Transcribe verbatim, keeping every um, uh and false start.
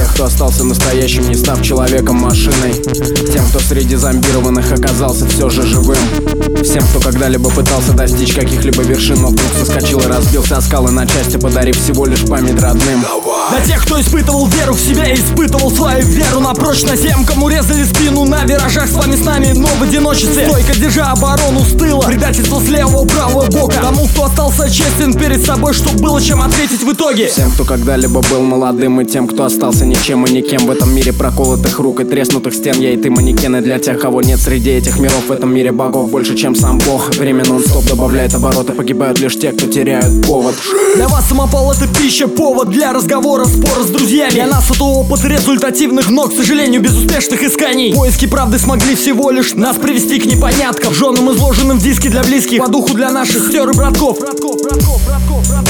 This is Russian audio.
тех, кто остался настоящим, не став человеком-машиной. Тем, кто среди зомбированных оказался все же живым. Всем, кто когда-либо пытался достичь каких-либо вершин, но вдруг соскочил и разбился о скалы на части, подарив всего лишь память родным. Для тех, кто испытывал веру в себя и испытывал свою веру на прочность, тем, кому резали спину на виражах, с вами с нами, но в одиночестве, стойко держа оборону с тыла, предательство с левого правого бока. Тому, кто остался честен перед собой, чтобы было чем ответить в итоге. Всем, кто когда-либо был молодым, и тем, кто остался ничем и никем в этом мире проколотых рук и треснутых стен. Я и ты манекены для тех, кого нет среди этих миров. В этом мире богов больше, чем сам Бог. Время нон-стоп добавляет обороты, погибают лишь те, кто теряют повод. Для вас самопал — это пища, повод для разговора, спора с друзьями. Для нас это опыт результативных, но, к сожалению, безуспешных исканий. Поиски правды смогли всего лишь нас привести к непоняткам, женам, изложенным в диске для близких, по духу для наших сестер и братков. Братков, братков, братков, братков.